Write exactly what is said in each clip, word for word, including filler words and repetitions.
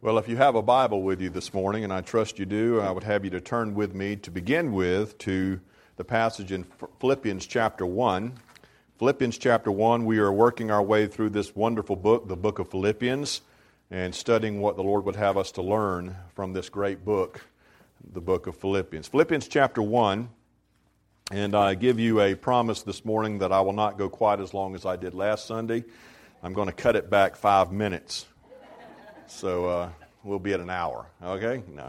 Well, if you have a Bible with you this morning, and I trust you do, I would have you to turn with me to begin with to the passage in Philippians chapter one. Philippians chapter one, we are working our way through this wonderful book, the book of Philippians, and studying what the Lord would have us to learn from this great book, the book of Philippians. Philippians chapter one, and I give you a promise this morning that I will not go quite as long as I did last Sunday. I'm going to cut it back five minutes. So uh, we'll be at an hour, okay? No.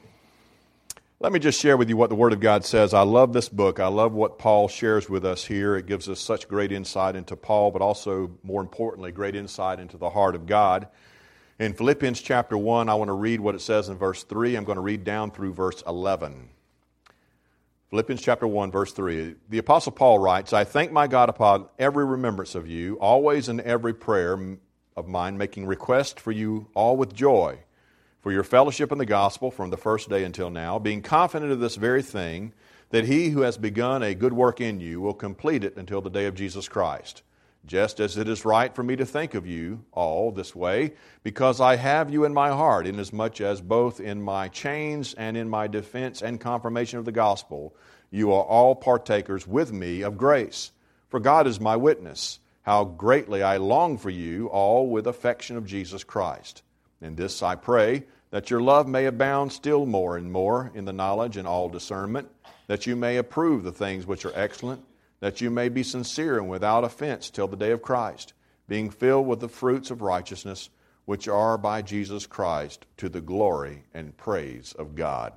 Let me just share with you what the Word of God says. I love this book. I love what Paul shares with us here. It gives us such great insight into Paul, but also, more importantly, great insight into the heart of God. In Philippians chapter one, I want to read what it says in verse three. I'm going to read down through verse eleven. Philippians chapter one, verse three. The Apostle Paul writes, I thank my God upon every remembrance of you, always in every prayer of mine, making request for you all with joy, for your fellowship in the gospel from the first day until now, being confident of this very thing, that he who has begun a good work in you will complete it until the day of Jesus Christ. Just as it is right for me to think of you all this way, because I have you in my heart, inasmuch as both in my chains and in my defense and confirmation of the gospel, you are all partakers with me of grace. For God is my witness, how greatly I long for you all with affection of Jesus Christ. In this I pray, that your love may abound still more and more in the knowledge and all discernment, that you may approve the things which are excellent, that you may be sincere and without offense till the day of Christ, being filled with the fruits of righteousness, which are by Jesus Christ, to the glory and praise of God.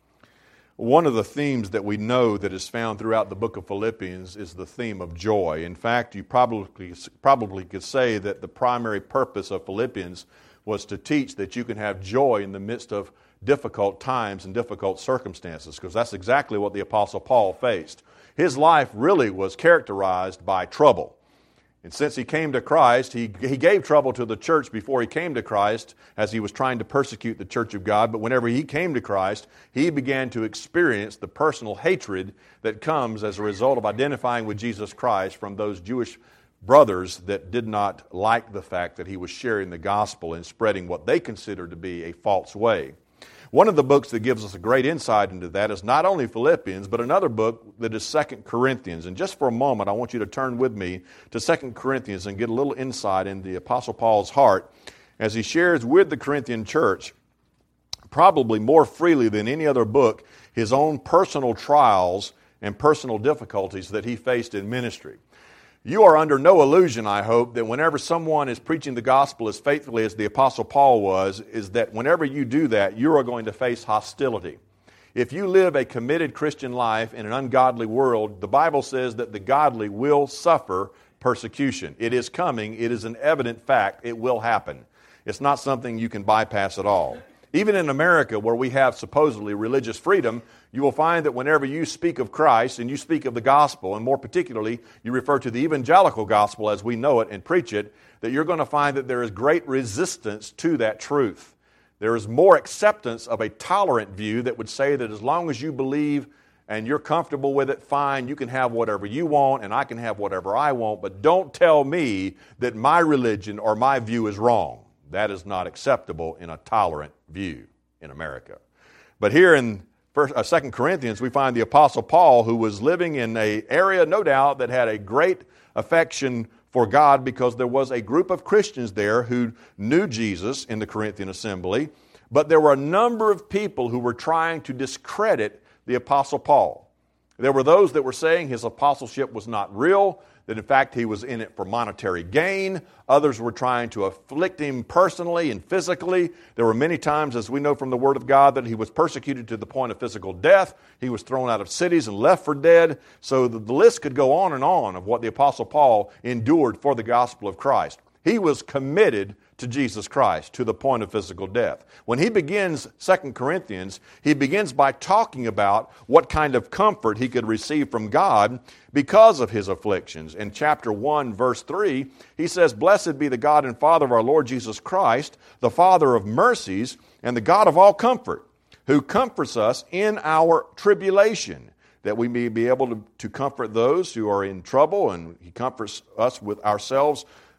One of the themes that we know that is found throughout the book of Philippians is the theme of joy. In fact, you probably, probably could say that the primary purpose of Philippians was to teach that you can have joy in the midst of difficult times and difficult circumstances, because that's exactly what the Apostle Paul faced. His life really was characterized by trouble. And since he came to Christ, he, he gave trouble to the church before he came to Christ as he was trying to persecute the church of God. But whenever he came to Christ, he began to experience the personal hatred that comes as a result of identifying with Jesus Christ from those Jewish brothers that did not like the fact that he was sharing the gospel and spreading what they considered to be a false way. One of the books that gives us a great insight into that is not only Philippians, but another book that is Second Corinthians. And just for a moment, I want you to turn with me to Second Corinthians and get a little insight into the Apostle Paul's heart as he shares with the Corinthian church, probably more freely than any other book, his own personal trials and personal difficulties that he faced in ministry. You are under no illusion, I hope, that whenever someone is preaching the gospel as faithfully as the Apostle Paul was, is that whenever you do that, you are going to face hostility. If you live a committed Christian life in an ungodly world, the Bible says that the godly will suffer persecution. It is coming. It is an evident fact. It will happen. It's not something you can bypass at all. Even in America, where we have supposedly religious freedom, you will find that whenever you speak of Christ and you speak of the gospel, and more particularly, you refer to the evangelical gospel as we know it and preach it, that you're going to find that there is great resistance to that truth. There is more acceptance of a tolerant view that would say that as long as you believe and you're comfortable with it, fine, you can have whatever you want and I can have whatever I want, but don't tell me that my religion or my view is wrong. That is not acceptable in a tolerant view in America. But here in First, uh, Second Corinthians, we find the Apostle Paul, who was living in an area, no doubt, that had a great affection for God because there was a group of Christians there who knew Jesus in the Corinthian assembly, but there were a number of people who were trying to discredit the Apostle Paul. There were those that were saying his apostleship was not real, that in fact he was in it for monetary gain. Others were trying to afflict him personally and physically. There were many times, as we know from the Word of God, that he was persecuted to the point of physical death. He was thrown out of cities and left for dead. So the, the list could go on and on of what the Apostle Paul endured for the gospel of Christ. He was committed to Jesus Christ to the point of physical death. When he begins Second Corinthians, he begins by talking about what kind of comfort he could receive from God because of his afflictions. In chapter one, verse three, he says, Blessed be the God and Father of our Lord Jesus Christ, the Father of mercies and the God of all comfort, who comforts us in our tribulation, that we may be able to, to comfort those who are in trouble, and he comforts us with ourselves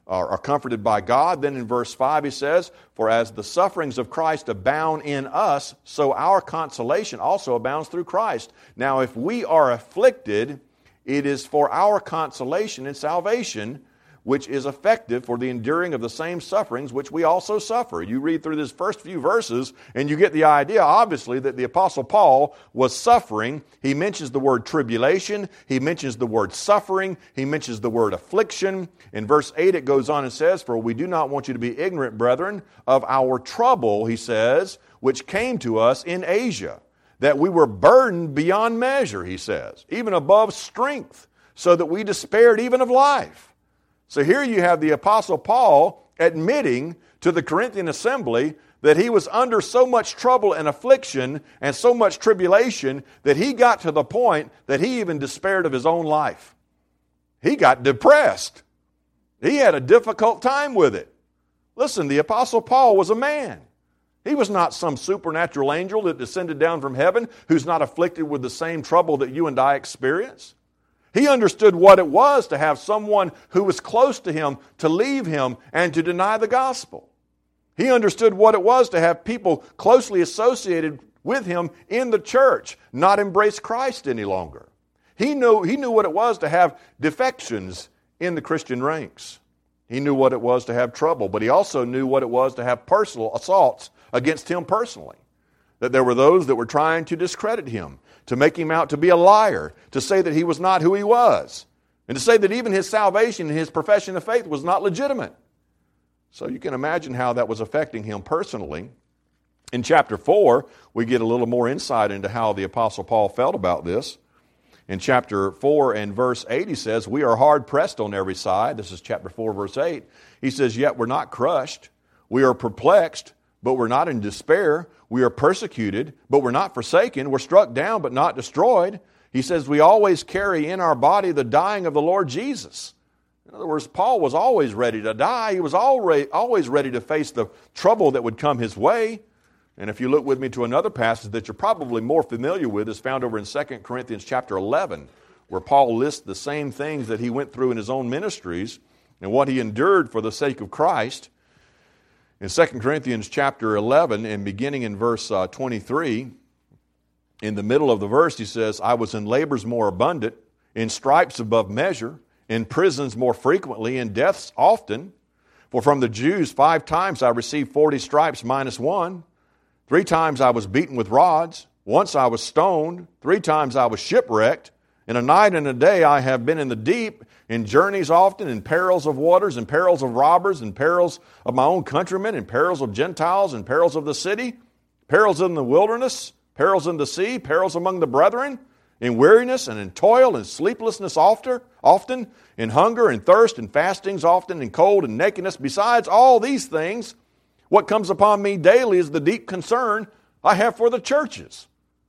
are, are comforted by God. Then in verse five he says, for as the sufferings of Christ abound in us, so our consolation also abounds through Christ. Now if we are afflicted, it is for our consolation and salvation, which is effective for the enduring of the same sufferings which we also suffer. You read through these first few verses and you get the idea, obviously, that the Apostle Paul was suffering. He mentions the word tribulation. He mentions the word suffering. He mentions the word affliction. In verse eight it goes on and says, for we do not want you to be ignorant, brethren, of our trouble, he says, which came to us in Asia, that we were burdened beyond measure, he says, even above strength, so that we despaired even of life. So here you have the Apostle Paul admitting to the Corinthian assembly that he was under so much trouble and affliction and so much tribulation that he got to the point that he even despaired of his own life. He got depressed. He had a difficult time with it. Listen, the Apostle Paul was a man. He was not some supernatural angel that descended down from heaven who's not afflicted with the same trouble that you and I experience. He understood what it was to have someone who was close to him to leave him and to deny the gospel. He understood what it was to have people closely associated with him in the church not embrace Christ any longer. He knew, he knew what it was to have defections in the Christian ranks. He knew what it was to have trouble, but he also knew what it was to have personal assaults against him personally. That there were those that were trying to discredit him, to make him out to be a liar, to say that he was not who he was, and to say that even his salvation and his profession of faith was not legitimate. So you can imagine how that was affecting him personally. In chapter four, we get a little more insight into how the Apostle Paul felt about this. In chapter four and verse eight, he says, we are hard pressed on every side. This is chapter four, verse eight. He says, yet we're not crushed. We are perplexed, but we're not in despair. We are persecuted, but we're not forsaken. We're struck down, but not destroyed. He says we always carry in our body the dying of the Lord Jesus. In other words, Paul was always ready to die. He was always ready to face the trouble that would come his way. And if you look with me to another passage that you're probably more familiar with, is found over in Second Corinthians chapter eleven, where Paul lists the same things that he went through in his own ministries and what he endured for the sake of Christ. In Second Corinthians chapter eleven, and beginning in verse uh, twenty-three, in the middle of the verse he says, I was in labors more abundant, in stripes above measure, in prisons more frequently, in deaths often. For from the Jews five times I received forty stripes minus one. Three times I was beaten with rods. Once I was stoned. Three times I was shipwrecked. In a night and a day I have been in the deep, in journeys often, in perils of waters, in perils of robbers, in perils of my own countrymen, in perils of Gentiles, in perils of the city, perils in the wilderness, perils in the sea, perils among the brethren, in weariness and in toil and sleeplessness often, often, in hunger and thirst and fastings often, in cold and nakedness. Besides all these things, what comes upon me daily is the deep concern I have for the churches.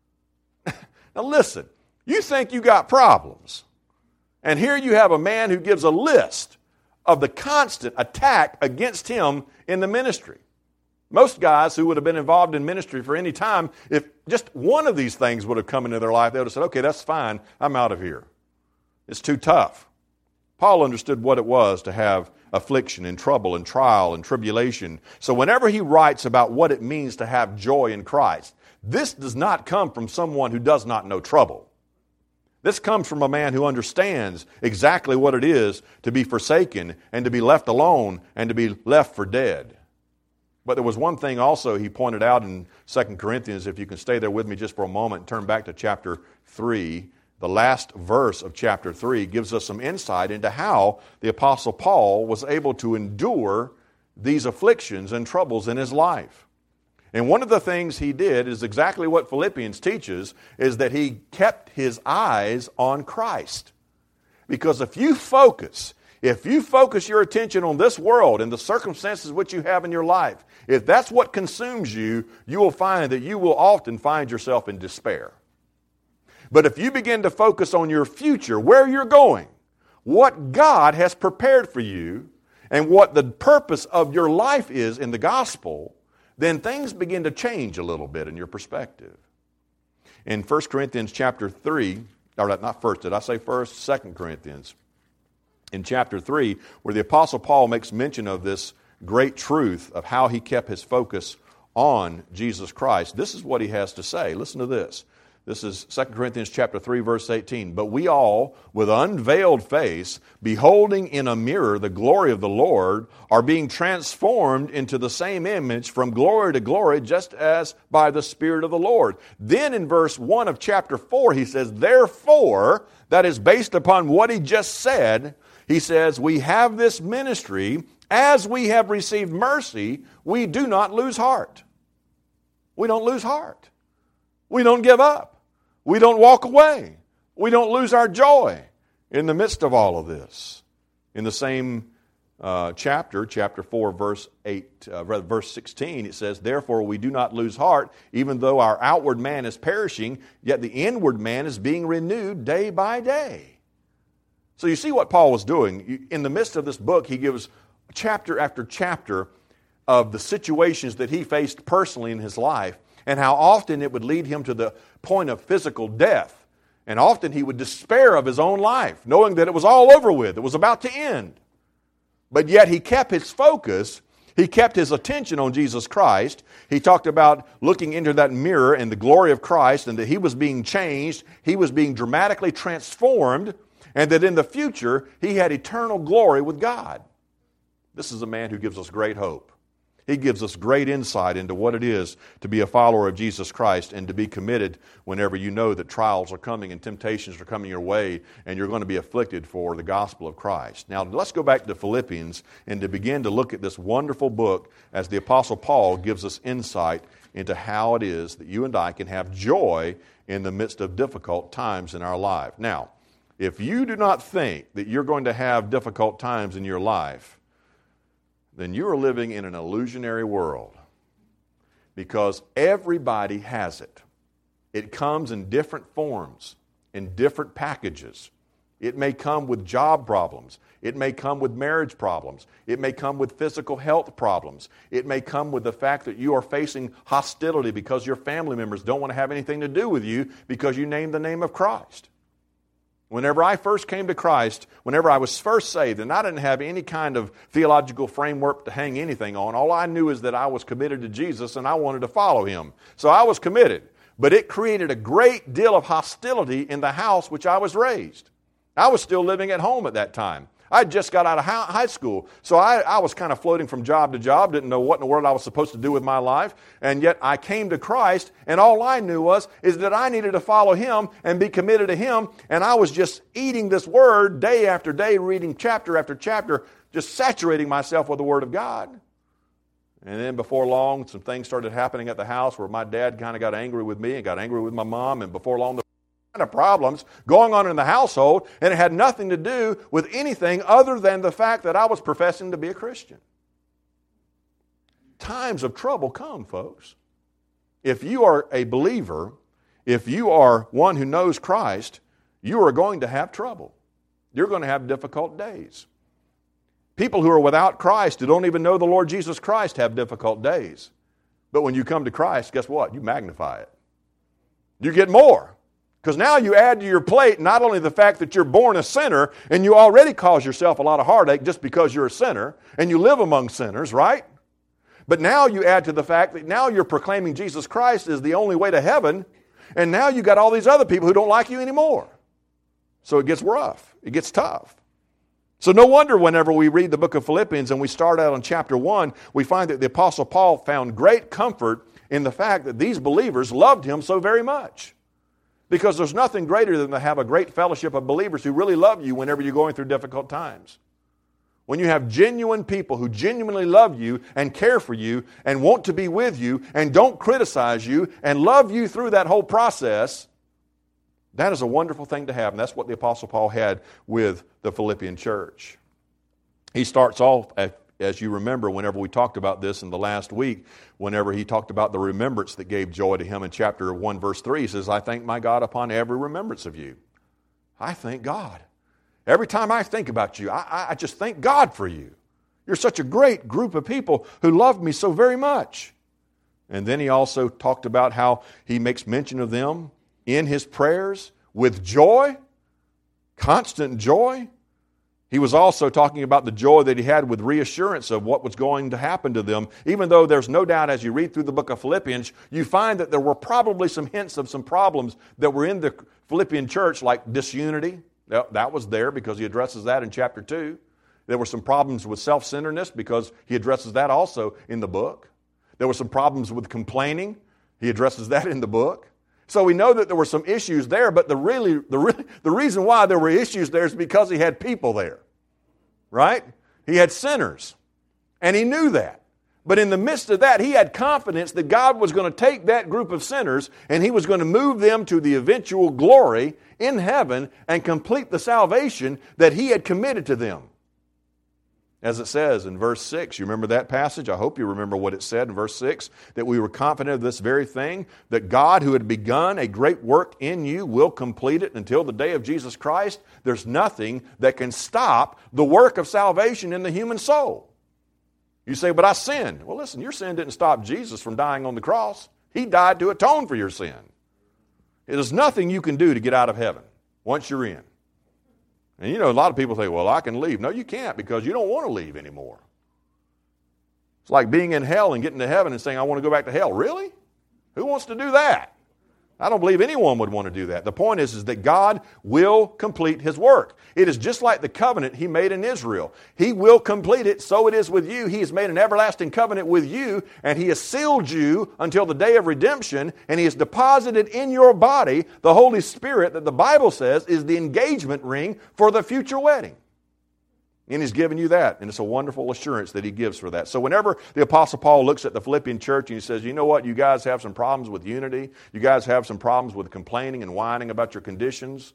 Now listen, you think you got problems. And here you have a man who gives a list of the constant attack against him in the ministry. Most guys who would have been involved in ministry for any time, if just one of these things would have come into their life, they would have said, okay, that's fine, I'm out of here. It's too tough. Paul understood what it was to have affliction and trouble and trial and tribulation. So whenever he writes about what it means to have joy in Christ, this does not come from someone who does not know trouble. This comes from a man who understands exactly what it is to be forsaken and to be left alone and to be left for dead. But there was one thing also he pointed out in Second Corinthians, if you can stay there with me just for a moment and turn back to chapter three. The last verse of chapter three gives us some insight into how the Apostle Paul was able to endure these afflictions and troubles in his life. And one of the things he did is exactly what Philippians teaches, is that he kept his eyes on Christ. Because if you focus, if you focus your attention on this world and the circumstances which you have in your life, if that's what consumes you, you will find that you will often find yourself in despair. But if you begin to focus on your future, where you're going, what God has prepared for you, and what the purpose of your life is in the gospel, then things begin to change a little bit in your perspective. In First Corinthians chapter three, or not first, did I say first? Second Corinthians. in chapter three, where the Apostle Paul makes mention of this great truth of how he kept his focus on Jesus Christ. This is what he has to say. Listen to this. This is Second Corinthians chapter three, verse eighteen. But we all, with unveiled face, beholding in a mirror the glory of the Lord, are being transformed into the same image from glory to glory, just as by the Spirit of the Lord. Then in verse one of chapter four, he says, therefore, that is based upon what he just said, he says, we have this ministry, as we have received mercy, we do not lose heart. We don't lose heart. We don't give up. We don't walk away. We don't lose our joy in the midst of all of this. In the same uh, chapter, chapter four, verse eight, uh, verse sixteen, it says, therefore we do not lose heart, even though our outward man is perishing, yet the inward man is being renewed day by day. So you see what Paul was doing. In the midst of this book, he gives chapter after chapter of the situations that he faced personally in his life, and how often it would lead him to the point of physical death. And often he would despair of his own life, knowing that it was all over with, it was about to end. But yet he kept his focus, he kept his attention on Jesus Christ. He talked about looking into that mirror and the glory of Christ, and that he was being changed, he was being dramatically transformed, and that in the future he had eternal glory with God. This is a man who gives us great hope. He gives us great insight into what it is to be a follower of Jesus Christ and to be committed whenever you know that trials are coming and temptations are coming your way and you're going to be afflicted for the gospel of Christ. Now, let's go back to Philippians and to begin to look at this wonderful book as the Apostle Paul gives us insight into how it is that you and I can have joy in the midst of difficult times in our life. Now, if you do not think that you're going to have difficult times in your life, then you are living in an illusionary world, because everybody has it. It comes in different forms, in different packages. It may come with job problems. It may come with marriage problems. It may come with physical health problems. It may come with the fact that you are facing hostility because your family members don't want to have anything to do with you because you named the name of Christ. Whenever I first came to Christ, whenever I was first saved, and I didn't have any kind of theological framework to hang anything on, all I knew is that I was committed to Jesus and I wanted to follow Him. So I was committed. But it created a great deal of hostility in the house which I was raised. I was still living at home at that time. I just got out of high school, so I, I was kind of floating from job to job, didn't know what in the world I was supposed to do with my life, and yet I came to Christ, and all I knew was is that I needed to follow Him and be committed to Him, and I was just eating this Word day after day, reading chapter after chapter, just saturating myself with the Word of God. And then before long, some things started happening at the house where my dad kind of got angry with me and got angry with my mom, and before long, of problems going on in the household, and it had nothing to do with anything other than the fact that I was professing to be a Christian. Times of trouble come, folks. If you are a believer, if you are one who knows Christ, you are going to have trouble. You're going to have difficult days. People who are without Christ, who don't even know the Lord Jesus Christ, have difficult days. But when you come to Christ, guess what? You magnify it. You get more. Because now you add to your plate not only the fact that you're born a sinner and you already cause yourself a lot of heartache just because you're a sinner and you live among sinners, right? But now you add to the fact that now you're proclaiming Jesus Christ is the only way to heaven, and now you got all these other people who don't like you anymore. So it gets rough. It gets tough. So no wonder whenever we read the book of Philippians and we start out on chapter one, we find that the Apostle Paul found great comfort in the fact that these believers loved him so very much. Because there's nothing greater than to have a great fellowship of believers who really love you whenever you're going through difficult times. When you have genuine people who genuinely love you and care for you and want to be with you and don't criticize you and love you through that whole process, that is a wonderful thing to have. And that's what the Apostle Paul had with the Philippian church. He starts off, as you remember, whenever we talked about this in the last week, whenever he talked about the remembrance that gave joy to him in chapter one, verse three, he says, I thank my God upon every remembrance of you. I thank God. Every time I think about you, I, I just thank God for you. You're such a great group of people who love me so very much. And then he also talked about how he makes mention of them in his prayers with joy, constant joy. He was also talking about the joy that he had with reassurance of what was going to happen to them, even though there's no doubt as you read through the book of Philippians, you find that there were probably some hints of some problems that were in the Philippian church, like disunity. That was there because he addresses that in chapter two. There were some problems with self-centeredness because he addresses that also in the book. There were some problems with complaining. He addresses that in the book. So we know that there were some issues there, but the really the really, the reason why there were issues there is because he had people there, right? He had sinners, and he knew that. But in the midst of that, he had confidence that God was going to take that group of sinners and he was going to move them to the eventual glory in heaven and complete the salvation that he had committed to them. As it says in verse six, you remember that passage? I hope you remember what it said in verse six, that we were confident of this very thing, that God who had begun a great work in you will complete it until the day of Jesus Christ. There's nothing that can stop the work of salvation in the human soul. You say, but I sinned. Well, listen, your sin didn't stop Jesus from dying on the cross. He died to atone for your sin. There's nothing you can do to get out of heaven once you're in. And you know, a lot of people say, well, I can leave. No, you can't, because you don't want to leave anymore. It's like being in hell and getting to heaven and saying, I want to go back to hell. Really? Who wants to do that? I don't believe anyone would want to do that. The point is, is that God will complete His work. It is just like the covenant He made in Israel. He will complete it, so it is with you. He has made an everlasting covenant with you, and He has sealed you until the day of redemption, and He has deposited in your body the Holy Spirit that the Bible says is the engagement ring for the future wedding. And He's given you that, and it's a wonderful assurance that He gives for that. So whenever the Apostle Paul looks at the Philippian church and he says, you know what, you guys have some problems with unity, you guys have some problems with complaining and whining about your conditions,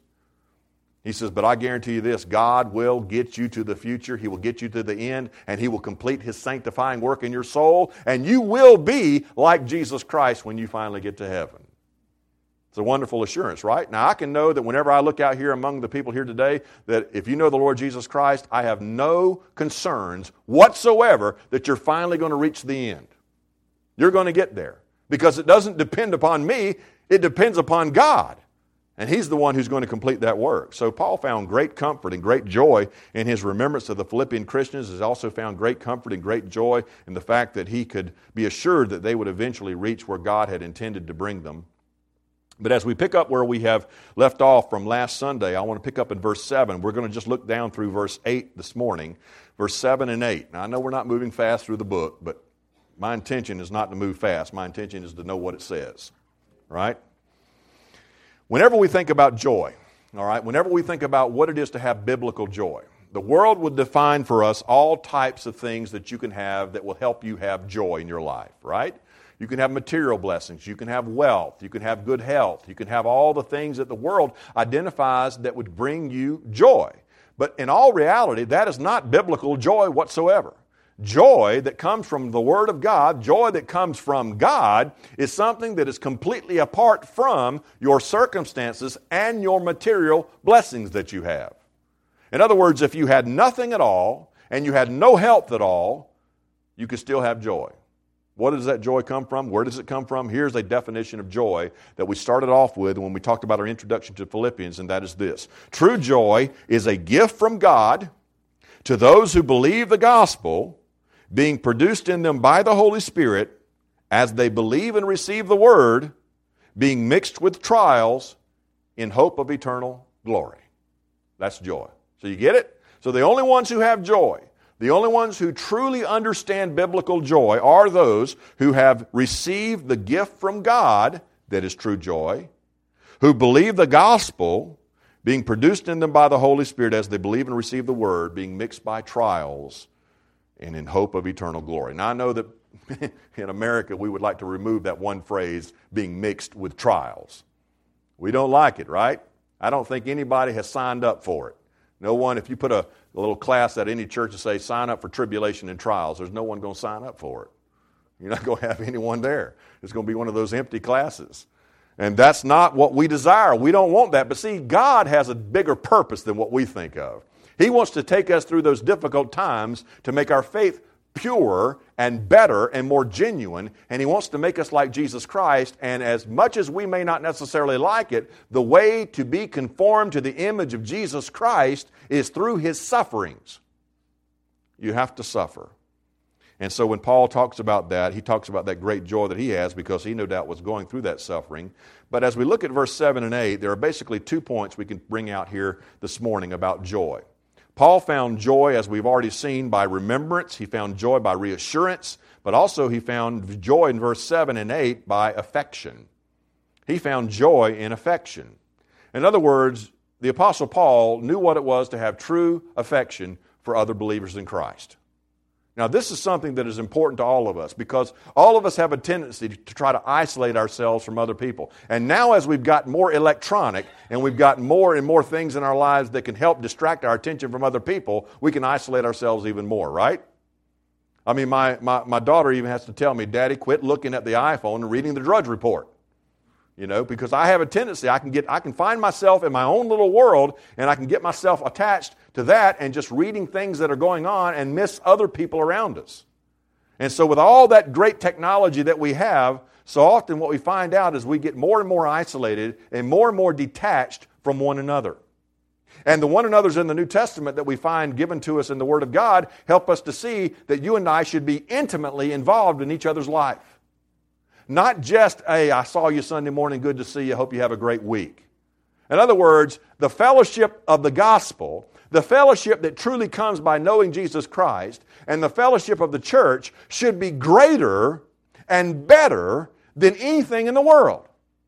he says, but I guarantee you this, God will get you to the future, He will get you to the end, and He will complete His sanctifying work in your soul, and you will be like Jesus Christ when you finally get to heaven. It's a wonderful assurance, right? Now, I can know that whenever I look out here among the people here today, that if you know the Lord Jesus Christ, I have no concerns whatsoever that you're finally going to reach the end. You're going to get there. Because it doesn't depend upon me, it depends upon God. And He's the one who's going to complete that work. So Paul found great comfort and great joy in his remembrance of the Philippian Christians. He also found great comfort and great joy in the fact that he could be assured that they would eventually reach where God had intended to bring them. But as we pick up where we have left off from last Sunday, I want to pick up in verse seven. We're going to just look down through verse eight this morning, verse seven and eight. Now, I know we're not moving fast through the book, but my intention is not to move fast. My intention is to know what it says, right? Whenever we think about joy, all right, whenever we think about what it is to have biblical joy, the world would define for us all types of things that you can have that will help you have joy in your life, right? You can have material blessings. You can have wealth. You can have good health. You can have all the things that the world identifies that would bring you joy. But in all reality, that is not biblical joy whatsoever. Joy that comes from the Word of God, joy that comes from God, is something that is completely apart from your circumstances and your material blessings that you have. In other words, if you had nothing at all and you had no health at all, you could still have joy. What does that joy come from? Where does it come from? Here's a definition of joy that we started off with when we talked about our introduction to Philippians, and that is this. True joy is a gift from God to those who believe the gospel, being produced in them by the Holy Spirit as they believe and receive the Word, being mixed with trials in hope of eternal glory. That's joy. So you get it? So the only ones who have joy, the only ones who truly understand biblical joy are those who have received the gift from God that is true joy, who believe the gospel, being produced in them by the Holy Spirit as they believe and receive the Word, being mixed by trials, and in hope of eternal glory. Now, I know that in America we would like to remove that one phrase, being mixed with trials. We don't like it, right? I don't think anybody has signed up for it. No one, if you put a, a little class at any church and say, sign up for tribulation and trials, there's no one going to sign up for it. You're not going to have anyone there. It's going to be one of those empty classes. And that's not what we desire. We don't want that. But see, God has a bigger purpose than what we think of. He wants to take us through those difficult times to make our faith purer and better and more genuine, and He wants to make us like Jesus Christ. And as much as we may not necessarily like it, the way to be conformed to the image of Jesus Christ is through His sufferings. You have to suffer. And so when Paul talks about that, he talks about that great joy that he has because he no doubt was going through that suffering. But as we look at verse seven and eight, there are basically two points we can bring out here this morning about joy. Paul found joy, as we've already seen, by remembrance. He found joy by reassurance. But also he found joy in verse seven and eight by affection. He found joy in affection. In other words, the Apostle Paul knew what it was to have true affection for other believers in Christ. Now, this is something that is important to all of us because all of us have a tendency to try to isolate ourselves from other people. And now as we've gotten more electronic and we've got more and more things in our lives that can help distract our attention from other people, we can isolate ourselves even more, right? I mean, my, my, my daughter even has to tell me, Daddy, quit looking at the iPhone and reading the Drudge Report. You know, because I have a tendency, I can get, I can find myself in my own little world and I can get myself attached to that and just reading things that are going on and miss other people around us. And so with all that great technology that we have, so often what we find out is we get more and more isolated and more and more detached from one another. And the one another's in the New Testament that we find given to us in the Word of God help us to see that you and I should be intimately involved in each other's life. Not just, hey, I saw you Sunday morning, good to see you, hope you have a great week. In other words, the fellowship of the gospel, the fellowship that truly comes by knowing Jesus Christ, and the fellowship of the church should be greater and better than anything in the world.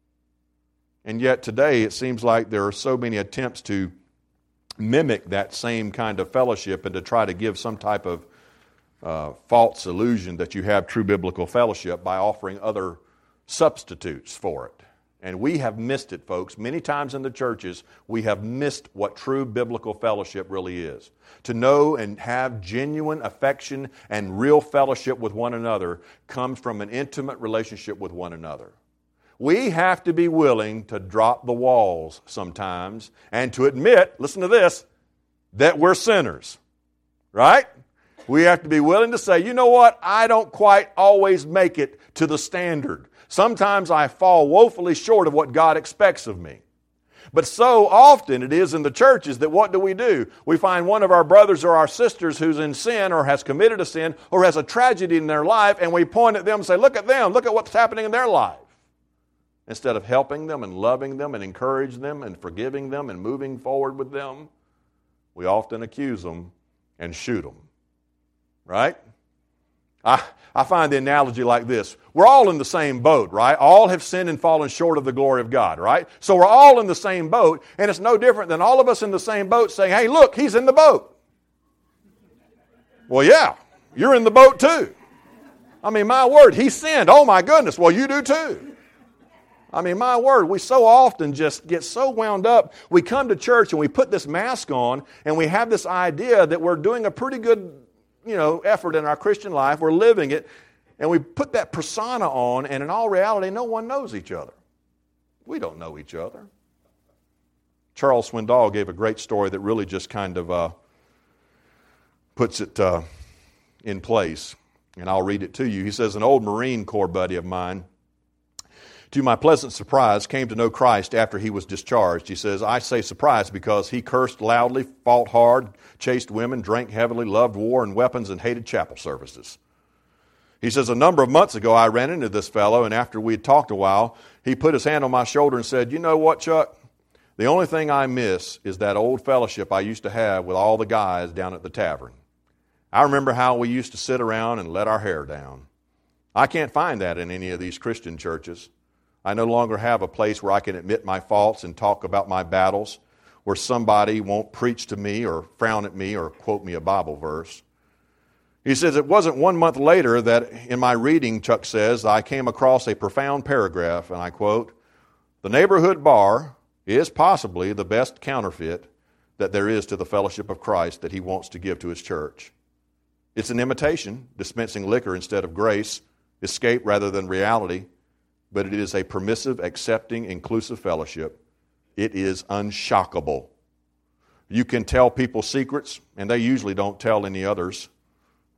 And yet today it seems like there are so many attempts to mimic that same kind of fellowship and to try to give some type of Uh, false illusion that you have true biblical fellowship by offering other substitutes for it. And we have missed it, folks. Many times in the churches, we have missed what true biblical fellowship really is. To know and have genuine affection and real fellowship with one another comes from an intimate relationship with one another. We have to be willing to drop the walls sometimes and to admit, listen to this, that we're sinners. Right? We have to be willing to say, you know what, I don't quite always make it to the standard. Sometimes I fall woefully short of what God expects of me. But so often it is in the churches that what do we do? We find one of our brothers or our sisters who's in sin or has committed a sin or has a tragedy in their life, and we point at them and say, look at them, look at what's happening in their life. Instead of helping them and loving them and encouraging them and forgiving them and moving forward with them, we often accuse them and shoot them. Right? I, I find the analogy like this. We're all in the same boat, right? All have sinned and fallen short of the glory of God, right? So we're all in the same boat, and it's no different than all of us in the same boat saying, hey, look, he's in the boat. Well, yeah, you're in the boat too. I mean, my word, he sinned. Oh, my goodness. Well, you do too. I mean, my word, we so often just get so wound up. We come to church and we put this mask on, and we have this idea that we're doing a pretty good you know, effort in our Christian life. We're living it, and we put that persona on, and in all reality, no one knows each other. We don't know each other. Charles Swindoll gave a great story that really just kind of uh, puts it uh, in place, and I'll read it to you. He says, an old Marine Corps buddy of mine, to my pleasant surprise, came to know Christ after he was discharged. He says, I say surprised because he cursed loudly, fought hard, chased women, drank heavily, loved war and weapons, and hated chapel services. He says, a number of months ago, I ran into this fellow, and after we had talked a while, he put his hand on my shoulder and said, you know what, Chuck? The only thing I miss is that old fellowship I used to have with all the guys down at the tavern. I remember how we used to sit around and let our hair down. I can't find that in any of these Christian churches. I no longer have a place where I can admit my faults and talk about my battles, where somebody won't preach to me or frown at me or quote me a Bible verse. He says, it wasn't one month later that in my reading, Chuck says, I came across a profound paragraph, and I quote, the neighborhood bar is possibly the best counterfeit that there is to the fellowship of Christ that he wants to give to his church. It's an imitation, dispensing liquor instead of grace, escape rather than reality, but it is a permissive, accepting, inclusive fellowship. It is unshockable. You can tell people secrets, and they usually don't tell any others.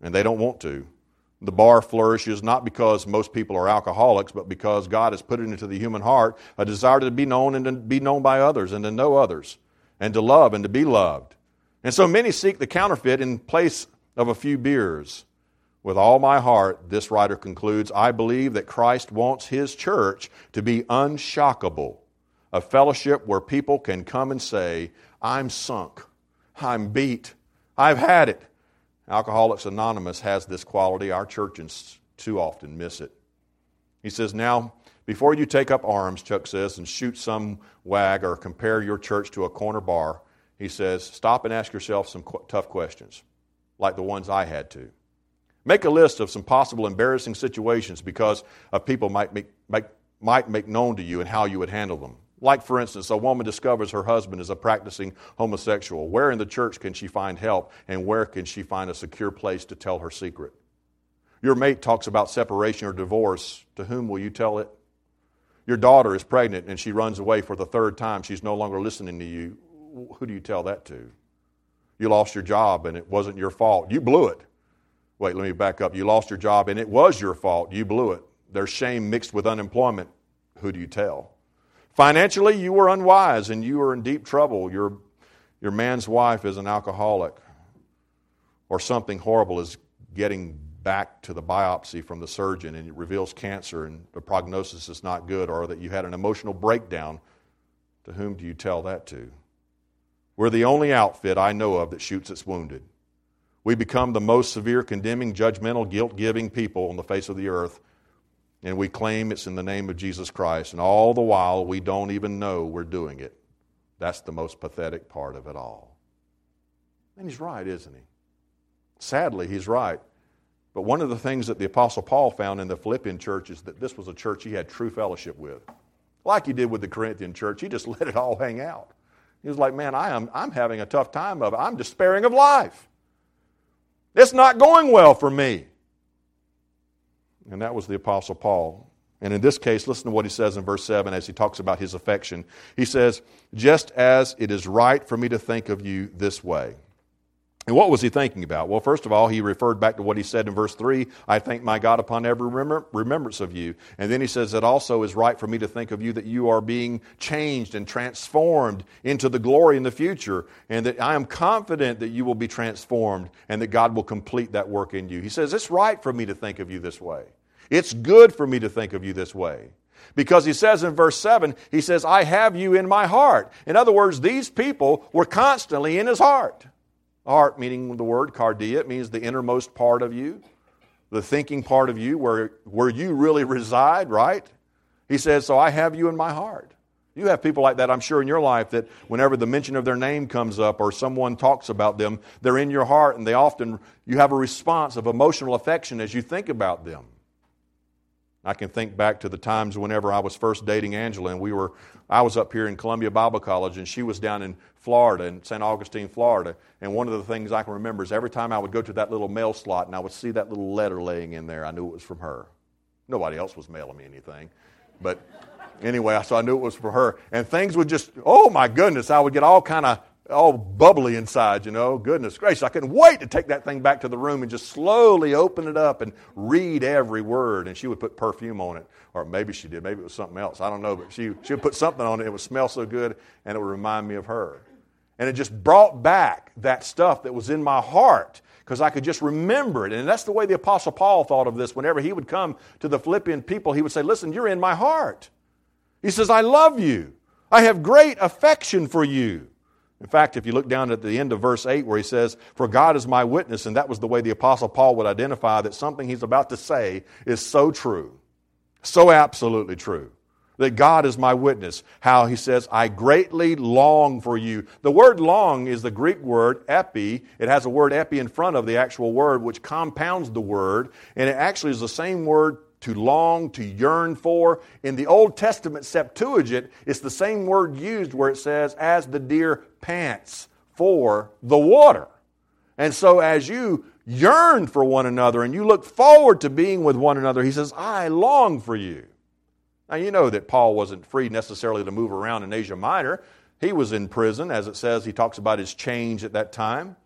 and they don't want to. The bar flourishes not because most people are alcoholics, but because God has put it into the human heart a desire to be known and to be known by others and to know others and to love and to be loved. And so many seek the counterfeit in place of a few beers. With all my heart, this writer concludes, I believe that Christ wants His church to be unshockable, a fellowship where people can come and say, I'm sunk, I'm beat, I've had it. Alcoholics Anonymous has this quality. Our churches too often miss it. He says, now, before you take up arms, Chuck says, and shoot some wag or compare your church to a corner bar, he says, stop and ask yourself some qu- tough questions, like the ones I had to. Make a list of some possible embarrassing situations because of people might make, make, might make known to you and how you would handle them. Like, for instance, a woman discovers her husband is a practicing homosexual. Where in the church can she find help, and where can she find a secure place to tell her secret? Your mate talks about separation or divorce. To whom will you tell it? Your daughter is pregnant and she runs away for the third time. She's no longer listening to you. Who do you tell that to? You lost your job and it wasn't your fault. You blew it. Wait, let me back up. You lost your job and it was your fault. You blew it. There's shame mixed with unemployment. Who do you tell? Financially, you were unwise and you were in deep trouble. Your, your man's wife is an alcoholic, or something horrible is getting back to the biopsy from the surgeon and it reveals cancer and the prognosis is not good, or that you had an emotional breakdown. To whom do you tell that to? We're the only outfit I know of that shoots its wounded. We become the most severe, condemning, judgmental, guilt-giving people on the face of the earth, and we claim it's in the name of Jesus Christ, and all the while we don't even know we're doing it. That's the most pathetic part of it all. And he's right, isn't he? Sadly, he's right. But one of the things that the Apostle Paul found in the Philippian church is that this was a church he had true fellowship with. Like he did with the Corinthian church, he just let it all hang out. He was like, man, I am, I'm having a tough time of it. I'm despairing of life. It's not going well for me. And that was the Apostle Paul. And in this case, listen to what he says in verse seven as he talks about his affection. He says, just as it is right for me to think of you this way. And what was he thinking about? Well, first of all, he referred back to what he said in verse three, I thank my God upon every remember, remembrance of you. And then he says, it also is right for me to think of you that you are being changed and transformed into the glory in the future, and that I am confident that you will be transformed and that God will complete that work in you. He says, it's right for me to think of you this way. It's good for me to think of you this way. Because he says in verse seven, he says, I have you in my heart. In other words, these people were constantly in his heart. Heart, meaning the word cardia, it means the innermost part of you, the thinking part of you, where, where you really reside, right? He says, so I have you in my heart. You have people like that, I'm sure, in your life that whenever the mention of their name comes up or someone talks about them, they're in your heart, and they often, you have a response of emotional affection as you think about them. I can think back to the times whenever I was first dating Angela, and we were, I was up here in Columbia Bible College, and she was down in Florida, in Saint Augustine, Florida. And one of the things I can remember is every time I would go to that little mail slot and I would see that little letter laying in there, I knew it was from her. Nobody else was mailing me anything. But anyway, so I knew it was for her. And things would just, oh my goodness, I would get all kind of all bubbly inside, you know. Goodness gracious, I couldn't wait to take that thing back to the room and just slowly open it up and read every word. And she would put perfume on it. Or maybe she did. Maybe it was something else. I don't know. But she, she would put something on it. It would smell so good, and it would remind me of her. And it just brought back that stuff that was in my heart because I could just remember it. And that's the way the Apostle Paul thought of this. Whenever he would come to the Philippian people, he would say, listen, you're in my heart. He says, I love you. I have great affection for you. In fact, if you look down at the end of verse eight where he says, for God is my witness, and that was the way the Apostle Paul would identify that something he's about to say is so true, so absolutely true, that God is my witness. How he says, I greatly long for you. The word long is the Greek word epi. It has a word epi in front of the actual word, which compounds the word, and it actually is the same word to long, to yearn for. In the Old Testament Septuagint, it's the same word used where it says, as the deer pants for the water. And so as you yearn for one another and you look forward to being with one another, he says, I long for you. Now you know that Paul wasn't free necessarily to move around in Asia Minor. He was in prison, as it says, he talks about his change at that time.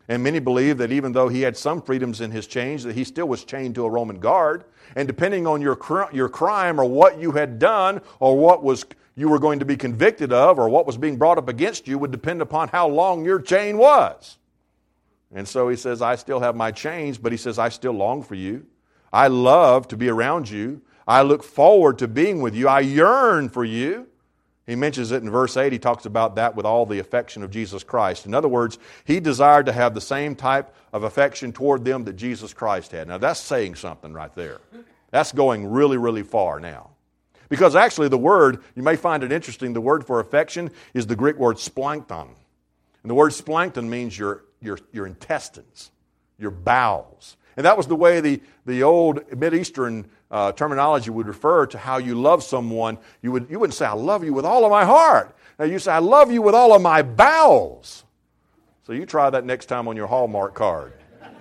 And many believe that even though he had some freedoms in his chains, that he still was chained to a Roman guard. And depending on your cr- your crime or what you had done or what was you were going to be convicted of or what was being brought up against you would depend upon how long your chain was. And so he says, I still have my chains, but he says, I still long for you. I love to be around you. I look forward to being with you. I yearn for you. He mentions it in verse eight. He talks about that with all the affection of Jesus Christ. In other words, he desired to have the same type of affection toward them that Jesus Christ had. Now, that's saying something right there. That's going really, really far now. Because actually the word, you may find it interesting, the word for affection is the Greek word splankton. And the word splankton means your, your, your intestines, your bowels. And that was the way the, the old Mideastern uh, terminology would refer to how you love someone. You, would, you wouldn't say, I love you with all of my heart. Now you say, I love you with all of my bowels. So you try that next time on your Hallmark card.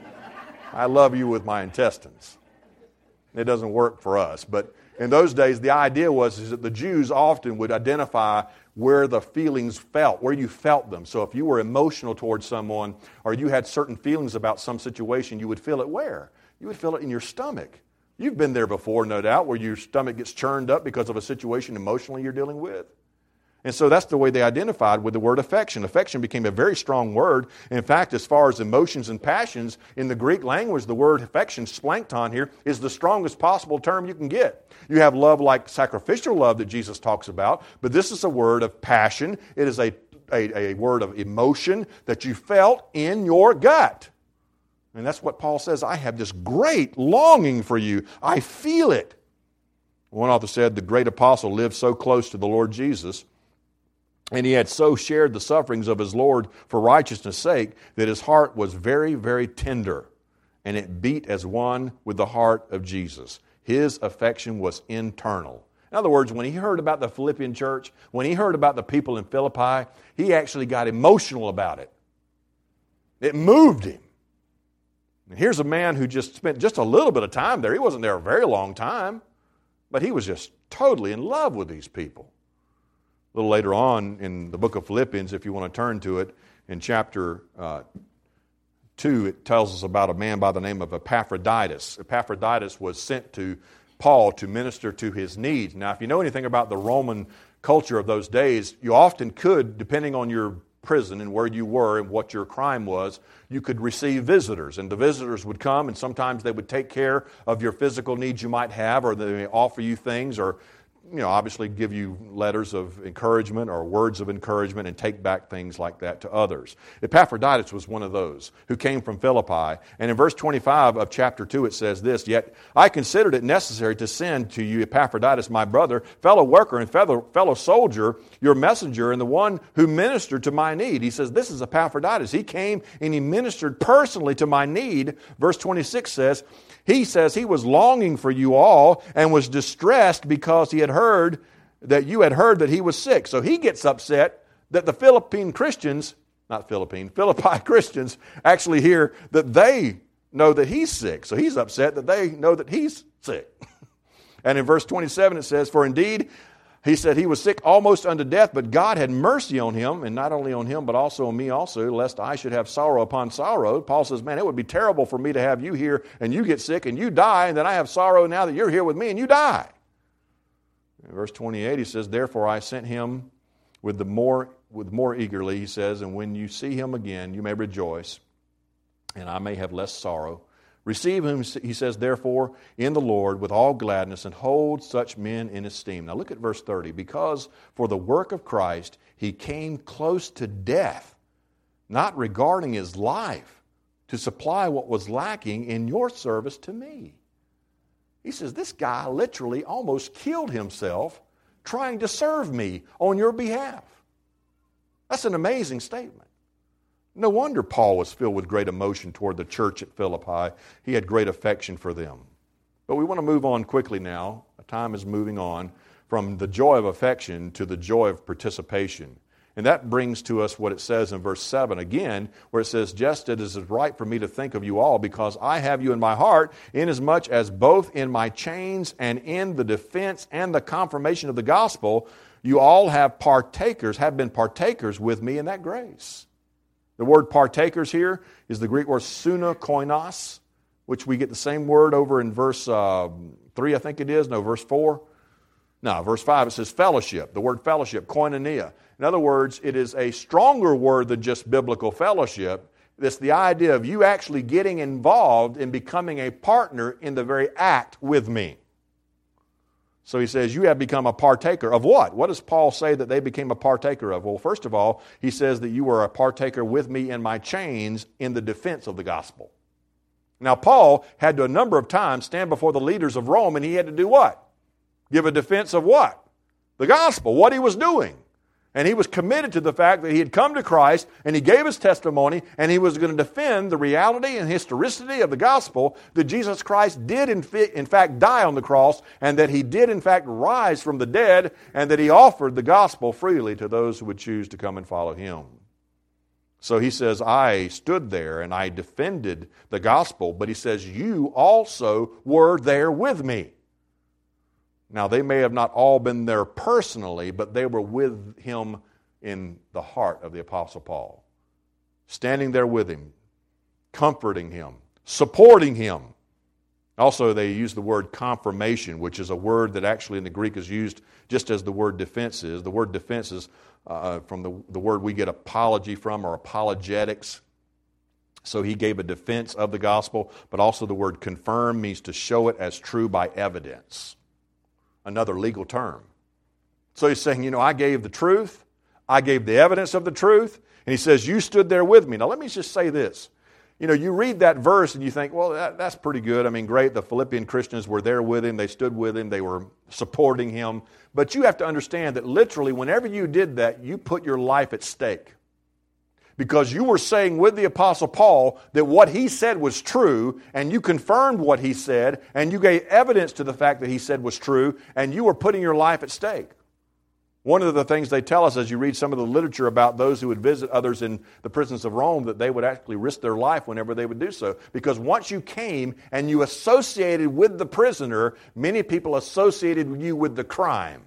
I love you with my intestines. It doesn't work for us. But in those days, the idea was is that the Jews often would identify where the feelings felt, where you felt them. So if you were emotional towards someone or you had certain feelings about some situation, you would feel it where? You would feel it in your stomach. You've been there before, no doubt, where your stomach gets churned up because of a situation emotionally you're dealing with. And so that's the way they identified with the word affection. Affection became a very strong word. In fact, as far as emotions and passions, in the Greek language, the word affection, splankton here, is the strongest possible term you can get. You have love like sacrificial love that Jesus talks about, but this is a word of passion. It is a, a, a word of emotion that you felt in your gut. And that's what Paul says, I have this great longing for you. I feel it. One author said the great apostle lived so close to the Lord Jesus, and he had so shared the sufferings of his Lord for righteousness' sake that his heart was very, very tender, and it beat as one with the heart of Jesus. His affection was internal. In other words, when he heard about the Philippian church, when he heard about the people in Philippi, he actually got emotional about it. It moved him. And here's a man who just spent just a little bit of time there. He wasn't there a very long time, but he was just totally in love with these people. A little later on in the book of Philippians, if you want to turn to it, in chapter uh, two, it tells us about a man by the name of Epaphroditus. Epaphroditus was sent to Paul to minister to his needs. Now, if you know anything about the Roman culture of those days, you often could, depending on your prison and where you were and what your crime was, you could receive visitors. And the visitors would come, and sometimes they would take care of your physical needs you might have, or they may offer you things, or you know, obviously give you letters of encouragement or words of encouragement and take back things like that to others. Epaphroditus was one of those who came from Philippi. And in verse twenty-five of chapter two it says this, Yet I considered it necessary to send to you Epaphroditus, my brother, fellow worker and fellow, fellow soldier, your messenger, and the one who ministered to my need. He says, this is Epaphroditus. He came and he ministered personally to my need. Verse twenty-six says, He says he was longing for you all and was distressed because he had heard that you had heard that he was sick. So he gets upset that the Philippine Christians, not Philippine, Philippi Christians actually hear that they know that he's sick. So he's upset that they know that he's sick. And in verse twenty-seven it says, For indeed, he said he was sick almost unto death, but God had mercy on him, and not only on him, but also on me also, lest I should have sorrow upon sorrow. Paul says, man, it would be terrible for me to have you here, and you get sick, and you die, and then I have sorrow now that you're here with me, and you die. In verse twenty-eight, he says, Therefore I sent him with the more with more eagerly, he says, and when you see him again, you may rejoice, and I may have less sorrow. Receive him, he says, therefore, in the Lord with all gladness, and hold such men in esteem. Now look at verse thirty. Because for the work of Christ he came close to death, not regarding his life, to supply what was lacking in your service to me. He says, this guy literally almost killed himself trying to serve me on your behalf. That's an amazing statement. No wonder Paul was filled with great emotion toward the church at Philippi. He had great affection for them. But we want to move on quickly now. Time is moving on from the joy of affection to the joy of participation. And that brings to us what it says in verse seven again, where it says, Just as it is right for me to think of you all, because I have you in my heart, inasmuch as both in my chains and in the defense and the confirmation of the gospel, you all have partakers, have been partakers with me in that grace. The word partakers here is the Greek word sunokoinos, which we get the same word over in verse uh, three, I think it is. No, verse four. No, verse five, it says fellowship. The word fellowship, koinonia. In other words, it is a stronger word than just biblical fellowship. It's the idea of you actually getting involved in becoming a partner in the very act with me. So he says, you have become a partaker of what? What does Paul say that they became a partaker of? Well, first of all, he says that you were a partaker with me in my chains in the defense of the gospel. Now, Paul had to a number of times stand before the leaders of Rome, and he had to do what? Give a defense of what? The gospel, what he was doing. And he was committed to the fact that he had come to Christ, and he gave his testimony, and he was going to defend the reality and historicity of the gospel that Jesus Christ did in, fi- in fact die on the cross, and that he did in fact rise from the dead, and that he offered the gospel freely to those who would choose to come and follow him. So he says, I stood there and I defended the gospel, but he says, you also were there with me. Now, they may have not all been there personally, but they were with him in the heart of the Apostle Paul. Standing there with him, comforting him, supporting him. Also, they use the word confirmation, which is a word that actually in the Greek is used just as the word defense is. The word defense is uh, from the, the word we get apology from, or apologetics. So he gave a defense of the gospel, but also the word confirm means to show it as true by evidence. Another legal term. So he's saying, you know, I gave the truth. I gave the evidence of the truth. And he says, you stood there with me. Now, let me just say this. You know, you read that verse and you think, well, that, that's pretty good. I mean, great. The Philippian Christians were there with him. They stood with him. They were supporting him. But you have to understand that literally, whenever you did that, you put your life at stake. Because you were saying with the Apostle Paul that what he said was true, and you confirmed what he said, and you gave evidence to the fact that he said was true, and you were putting your life at stake. One of the things they tell us as you read some of the literature about those who would visit others in the prisons of Rome, that they would actually risk their life whenever they would do so. Because once you came and you associated with the prisoner, many people associated you with the crime.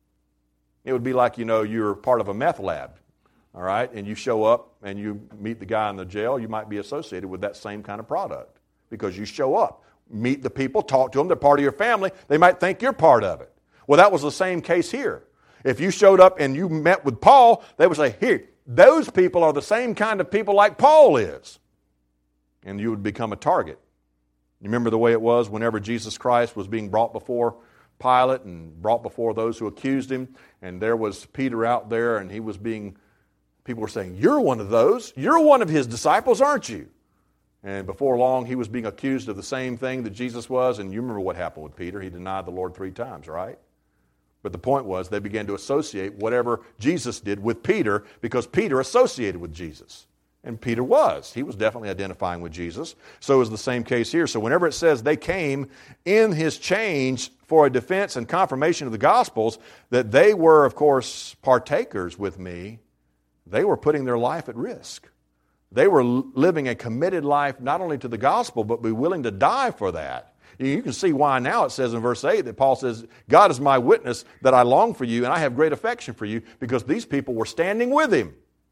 It would be like, you know, you're part of a meth lab. All right, and you show up and you meet the guy in the jail, you might be associated with that same kind of product because you show up, meet the people, talk to them, they're part of your family, they might think you're part of it. Well, that was the same case here. If you showed up and you met with Paul, they would say, here, those people are the same kind of people like Paul is. And you would become a target. You remember the way it was whenever Jesus Christ was being brought before Pilate and brought before those who accused him, and there was Peter out there and he was being people were saying, you're one of those. You're one of his disciples, aren't you? And before long, he was being accused of the same thing that Jesus was. And you remember what happened with Peter. He denied the Lord three times, right? But the point was they began to associate whatever Jesus did with Peter because Peter associated with Jesus. And Peter was. He was definitely identifying with Jesus. So is the same case here. So whenever it says they came in his chains for a defense and confirmation of the Gospels, that they were, of course, partakers with me, they were putting their life at risk. They were living a committed life not only to the gospel, but be willing to die for that. You can see why now it says in verse eight that Paul says, God is my witness that I long for you and I have great affection for you, because these people were standing with him.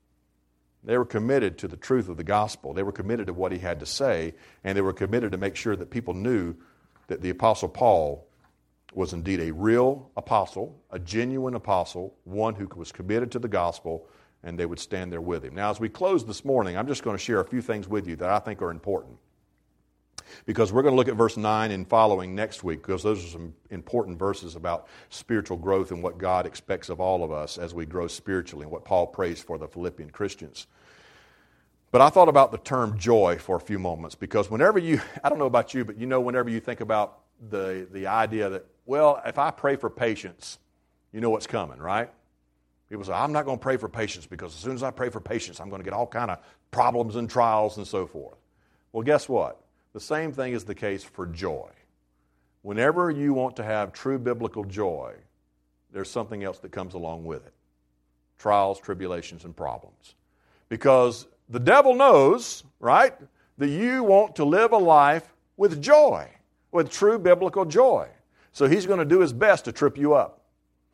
They were committed to the truth of the gospel. They were committed to what he had to say, and they were committed to make sure that people knew that the Apostle Paul was indeed a real apostle, a genuine apostle, one who was committed to the gospel, and they would stand there with him. Now, as we close this morning, I'm just going to share a few things with you that I think are important. Because we're going to look at verse nine and following next week, because those are some important verses about spiritual growth and what God expects of all of us as we grow spiritually, and what Paul prays for the Philippian Christians. But I thought about the term joy for a few moments, because whenever you, I don't know about you, but you know whenever you think about the, the idea that, well, if I pray for patience, you know what's coming, right? People say, I'm not going to pray for patience because as soon as I pray for patience, I'm going to get all kind of problems and trials and so forth. Well, guess what? The same thing is the case for joy. Whenever you want to have true biblical joy, there's something else that comes along with it. Trials, tribulations, and problems. Because the devil knows, right, that you want to live a life with joy, with true biblical joy. So he's going to do his best to trip you up.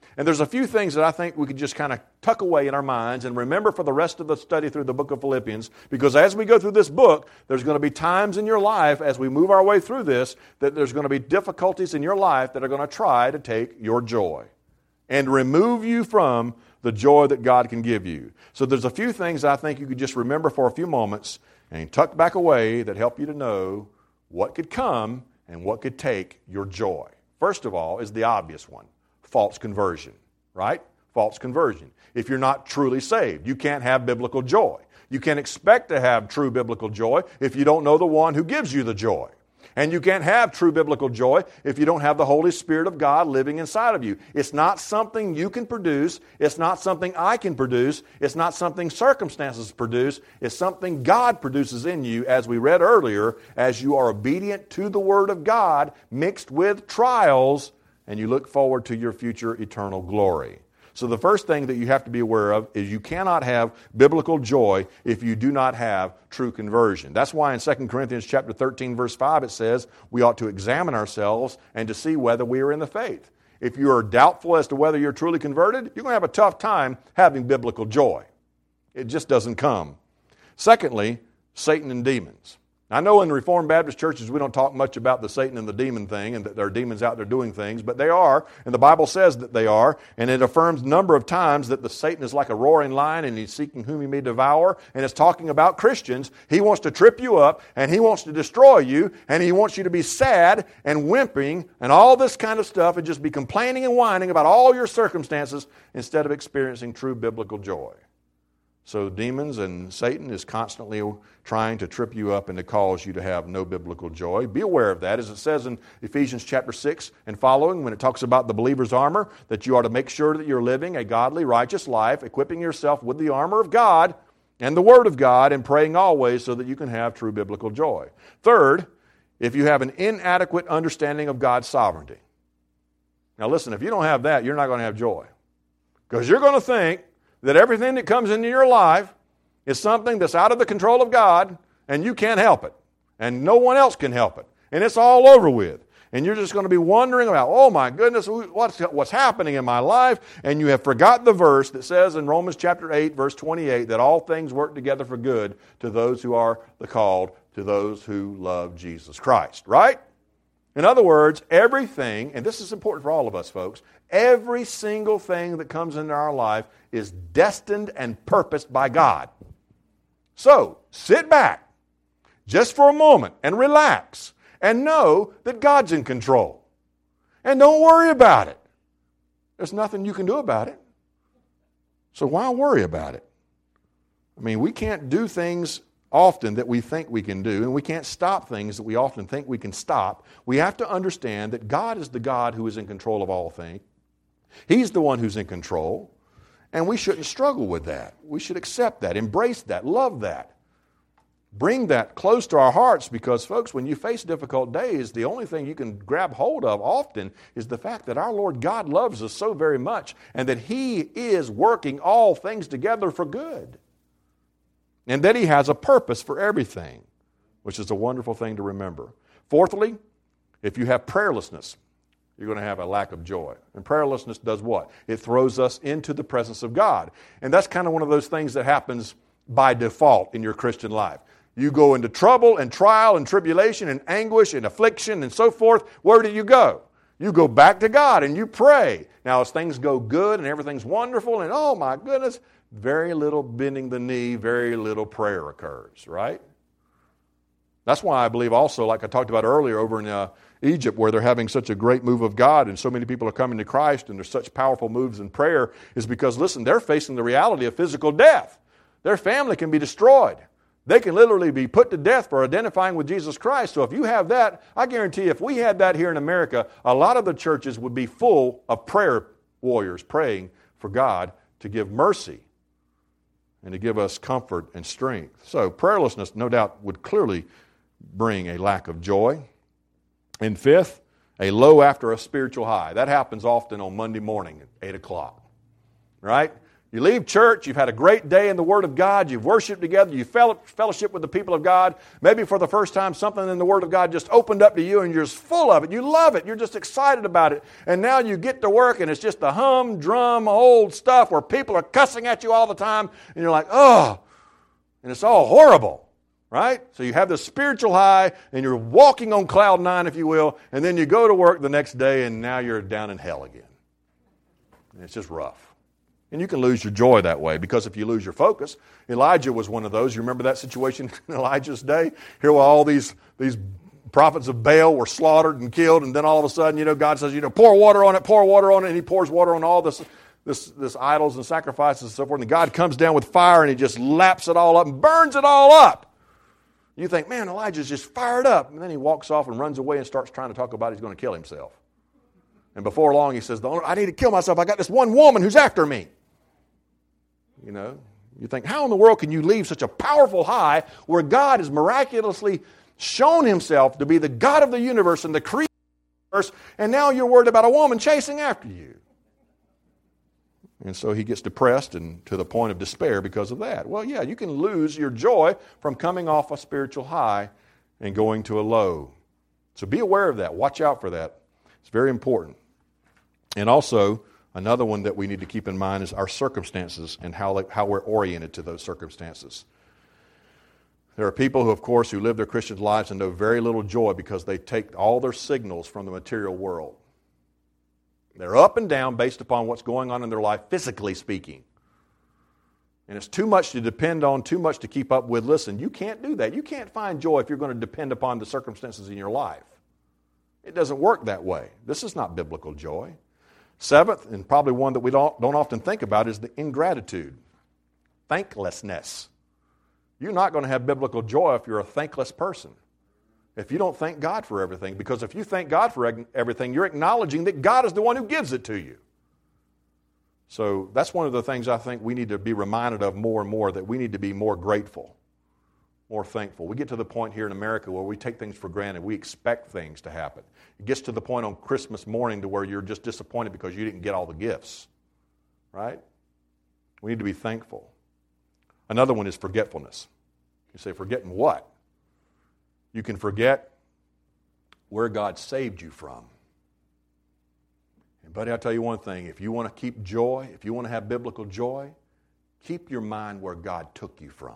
And there's a few things that I think we could just kind of tuck away in our minds and remember for the rest of the study through the book of Philippians, because as we go through this book, there's going to be times in your life as we move our way through this that there's going to be difficulties in your life that are going to try to take your joy and remove you from the joy that God can give you. So there's a few things I think you could just remember for a few moments and tuck back away that help you to know what could come and what could take your joy. First of all is the obvious one, false conversion, right? False conversion. If you're not truly saved, you can't have biblical joy. You can't expect to have true biblical joy if you don't know the one who gives you the joy. And you can't have true biblical joy if you don't have the Holy Spirit of God living inside of you. It's not something you can produce. It's not something I can produce. It's not something circumstances produce. It's something God produces in you, as we read earlier, as you are obedient to the Word of God mixed with trials, and you look forward to your future eternal glory. So the first thing that you have to be aware of is you cannot have biblical joy if you do not have true conversion. That's why in Second Corinthians chapter thirteen, verse five, it says we ought to examine ourselves and to see whether we are in the faith. If you are doubtful as to whether you're truly converted, you're going to have a tough time having biblical joy. It just doesn't come. Secondly, Satan and demons. I know in Reformed Baptist churches we don't talk much about the Satan and the demon thing and that there are demons out there doing things, but they are, and the Bible says that they are, and it affirms a number of times that the Satan is like a roaring lion and he's seeking whom he may devour, and it's talking about Christians. He wants to trip you up, and he wants to destroy you, and he wants you to be sad and whimpering and all this kind of stuff and just be complaining and whining about all your circumstances instead of experiencing true biblical joy. So demons and Satan is constantly trying to trip you up and to cause you to have no biblical joy. Be aware of that, as it says in Ephesians chapter six and following, when it talks about the believer's armor, that you are to make sure that you're living a godly, righteous life, equipping yourself with the armor of God and the Word of God, and praying always so that you can have true biblical joy. Third, if you have an inadequate understanding of God's sovereignty. Now listen, if you don't have that, you're not going to have joy. Because you're going to think that everything that comes into your life is something that's out of the control of God, and you can't help it. And no one else can help it. And it's all over with. And you're just going to be wondering about, oh my goodness, what's, what's happening in my life? And you have forgot the verse that says in Romans chapter eight, verse twenty-eight, that all things work together for good to those who are the called, to those who love Jesus Christ. Right? In other words, everything, and this is important for all of us, folks, every single thing that comes into our life is destined and purposed by God. So, sit back just for a moment and relax and know that God's in control. And don't worry about it. There's nothing you can do about it. So why worry about it? I mean, we can't do things often that we think we can do, and we can't stop things that we often think we can stop. We have to understand that God is the God who is in control of all things. He's the one who's in control, and we shouldn't struggle with that. We should accept that, embrace that, love that. Bring that close to our hearts, because, folks, when you face difficult days, the only thing you can grab hold of often is the fact that our Lord God loves us so very much, and that He is working all things together for good. And that He has a purpose for everything, which is a wonderful thing to remember. Fourthly, if you have prayerlessness, you're going to have a lack of joy. And prayerlessness does what? It throws us into the presence of God. And that's kind of one of those things that happens by default in your Christian life. You go into trouble and trial and tribulation and anguish and affliction and so forth. Where do you go? You go back to God and you pray. Now, as things go good and everything's wonderful and, oh my goodness, very little bending the knee, very little prayer occurs, right? That's why I believe also, like I talked about earlier over in uh, Egypt, where they're having such a great move of God and so many people are coming to Christ and there's such powerful moves in prayer, is because, listen, they're facing the reality of physical death. Their family can be destroyed. They can literally be put to death for identifying with Jesus Christ. So if you have that, I guarantee you, if we had that here in America, a lot of the churches would be full of prayer warriors praying for God to give mercy and to give us comfort and strength. So prayerlessness, no doubt, would clearly bring a lack of joy. And fifth, a low after a spiritual high. That happens often on Monday morning at eight o'clock, right? You leave church, you've had a great day in the Word of God, you've worshiped together, you've fellowship with the people of God. Maybe for the first time something in the Word of God just opened up to you and you're just full of it. You love it. You're just excited about it. And now you get to work and it's just the humdrum old stuff where people are cussing at you all the time and you're like, oh, and it's all horrible, right? So you have this spiritual high and you're walking on cloud nine, if you will, and then you go to work the next day and now you're down in hell again. And it's just rough. And you can lose your joy that way because if you lose your focus, Elijah was one of those. You remember that situation in Elijah's day? Here were all these, these prophets of Baal were slaughtered and killed, and then all of a sudden, you know, God says, you know, pour water on it, pour water on it, and he pours water on all this, this, this idols and sacrifices and so forth. And God comes down with fire and he just laps it all up and burns it all up. You think, man, Elijah's just fired up. And then he walks off and runs away and starts trying to talk about he's going to kill himself. And before long he says, I need to kill myself. I got this one woman who's after me. You know, you think, how in the world can you leave such a powerful high where God has miraculously shown himself to be the God of the universe and the creator of the universe, and now you're worried about a woman chasing after you? And so he gets depressed and to the point of despair because of that. Well, yeah, you can lose your joy from coming off a spiritual high and going to a low. So be aware of that. Watch out for that. It's very important. And also, another one that we need to keep in mind is our circumstances and how, how we're oriented to those circumstances. There are people who, of course, who live their Christian lives and know very little joy because they take all their signals from the material world. They're up and down based upon what's going on in their life, physically speaking. And it's too much to depend on, too much to keep up with. Listen, you can't do that. You can't find joy if you're going to depend upon the circumstances in your life. It doesn't work that way. This is not biblical joy. Seventh, and probably one that we don't, don't often think about, is the ingratitude, thanklessness. You're not going to have biblical joy if you're a thankless person, if you don't thank God for everything. Because if you thank God for everything, you're acknowledging that God is the one who gives it to you. So that's one of the things I think we need to be reminded of more and more, that we need to be more grateful, more thankful. We get to the point here in America where we take things for granted. We expect things to happen. It gets to the point on Christmas morning to where you're just disappointed because you didn't get all the gifts, right? We need to be thankful. Another one is forgetfulness. You say, forgetting what? You can forget where God saved you from. And buddy, I'll tell you one thing. If you want to keep joy, if you want to have biblical joy, keep your mind where God took you from.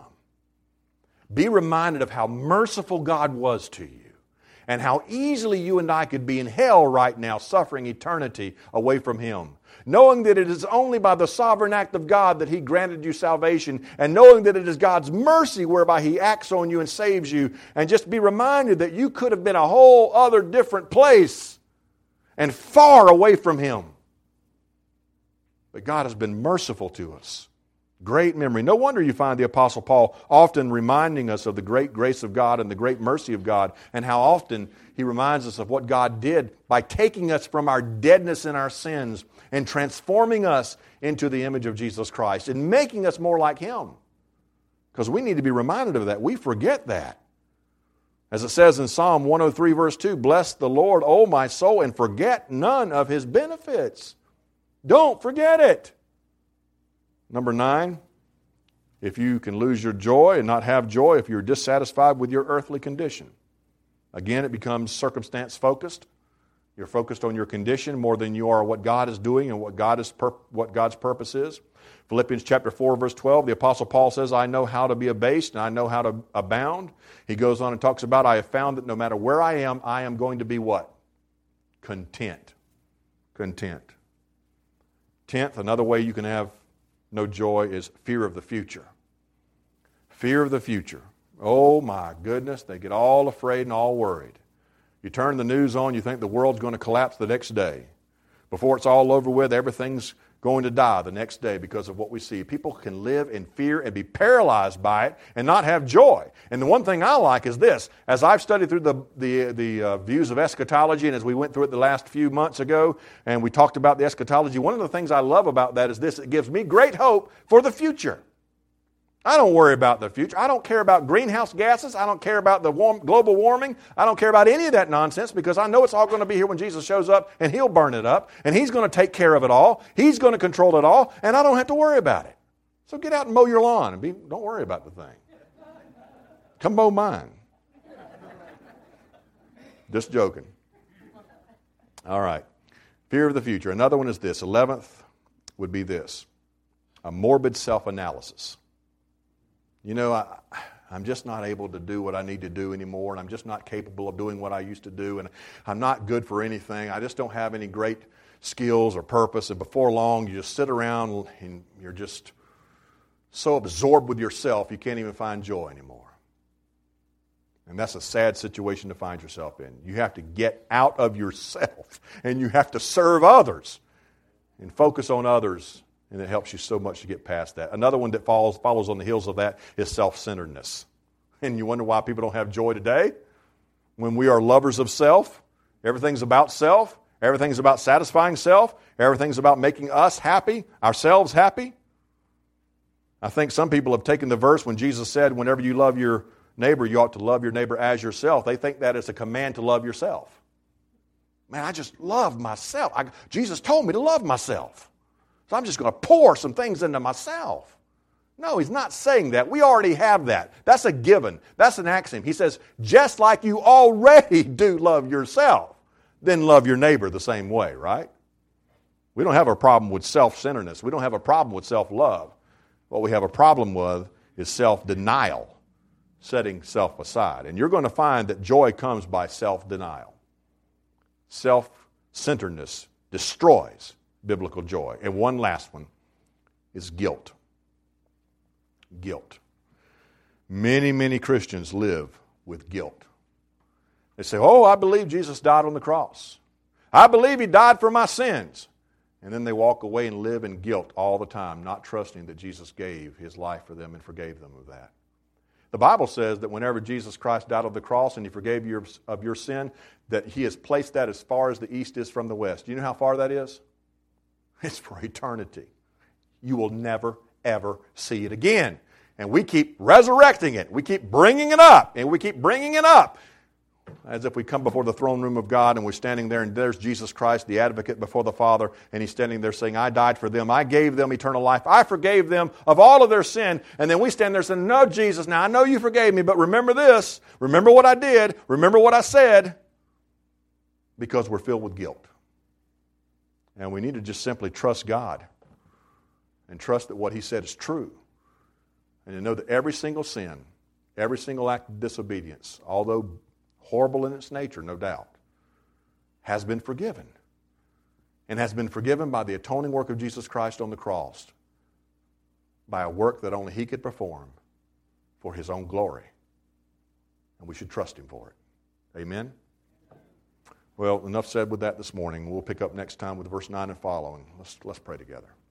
Be reminded of how merciful God was to you and how easily you and I could be in hell right now, suffering eternity away from Him. Knowing that it is only by the sovereign act of God that He granted you salvation, and knowing that it is God's mercy whereby He acts on you and saves you, and just be reminded that you could have been a whole other different place and far away from Him. But God has been merciful to us. Great memory. No wonder you find the Apostle Paul often reminding us of the great grace of God and the great mercy of God, and how often he reminds us of what God did by taking us from our deadness in our sins and transforming us into the image of Jesus Christ and making us more like Him. Because we need to be reminded of that. We forget that. As it says in Psalm one oh three verse two, bless the Lord, O my soul, and forget none of His benefits. Don't forget it. Number nine, if you can lose your joy and not have joy if you're dissatisfied with your earthly condition. Again, it becomes circumstance focused. You're focused on your condition more than you are what God is doing and what God is pur- what God's purpose is. Philippians chapter four, verse twelve, the Apostle Paul says, I know how to be abased and I know how to abound. He goes on and talks about, I have found that no matter where I am, I am going to be what? Content. Content. Tenth, another way you can have no joy is fear of the future. Fear of the future. Oh my goodness, they get all afraid and all worried. You turn the news on, you think the world's going to collapse the next day. Before it's all over with, everything's going to die the next day because of what we see. People can live in fear and be paralyzed by it and not have joy. And the one thing I like is this. As I've studied through the, the, the uh, views of eschatology, and as we went through it the last few months ago, and we talked about the eschatology, one of the things I love about that is this. It gives me great hope for the future. I don't worry about the future. I don't care about greenhouse gases. I don't care about the warm, global warming. I don't care about any of that nonsense because I know it's all going to be here when Jesus shows up and He'll burn it up and He's going to take care of it all. He's going to control it all and I don't have to worry about it. So get out and mow your lawn and be, don't worry about the thing. Come mow mine. Just joking. All right. Fear of the future. Another one is this. Eleventh would be this. A morbid self-analysis. You know, I, I'm just not able to do what I need to do anymore, and I'm just not capable of doing what I used to do, and I'm not good for anything. I just don't have any great skills or purpose, and before long, you just sit around and you're just so absorbed with yourself, you can't even find joy anymore. And that's a sad situation to find yourself in. You have to get out of yourself, and you have to serve others and focus on others. And it helps you so much to get past that. Another one that follows, follows on the heels of that is self-centeredness. And you wonder why people don't have joy today? When we are lovers of self, everything's about self, everything's about satisfying self, everything's about making us happy, ourselves happy. I think some people have taken the verse when Jesus said, whenever you love your neighbor, you ought to love your neighbor as yourself. They think that is a command to love yourself. Man, I just love myself. I, Jesus told me to love myself. So I'm just going to pour some things into myself. No, He's not saying that. We already have that. That's a given. That's an axiom. He says, just like you already do love yourself, then love your neighbor the same way, right? We don't have a problem with self-centeredness. We don't have a problem with self-love. What we have a problem with is self-denial, setting self aside. And you're going to find that joy comes by self-denial. Self-centeredness destroys biblical joy. And one last one is guilt. Guilt. Many, many Christians live with guilt. They say, oh, I believe Jesus died on the cross. I believe He died for my sins. And then they walk away and live in guilt all the time, not trusting that Jesus gave His life for them and forgave them of that. The Bible says that whenever Jesus Christ died on the cross and He forgave you of your sin, that He has placed that as far as the east is from the west. Do you know how far that is? It's for eternity. You will never, ever see it again. And we keep resurrecting it. We keep bringing it up. And we keep bringing it up. As if we come before the throne room of God and we're standing there and there's Jesus Christ, the advocate before the Father, and He's standing there saying, I died for them. I gave them eternal life. I forgave them of all of their sin. And then we stand there saying, no, Jesus, now I know you forgave me, but remember this. Remember what I did. Remember what I said. Because we're filled with guilt. And we need to just simply trust God and trust that what He said is true. And to know that every single sin, every single act of disobedience, although horrible in its nature, no doubt, has been forgiven. And has been forgiven by the atoning work of Jesus Christ on the cross, by a work that only He could perform for His own glory. And we should trust Him for it. Amen? Well, enough said with that this morning. We'll pick up next time with verse nine and following. Let's, let's pray together.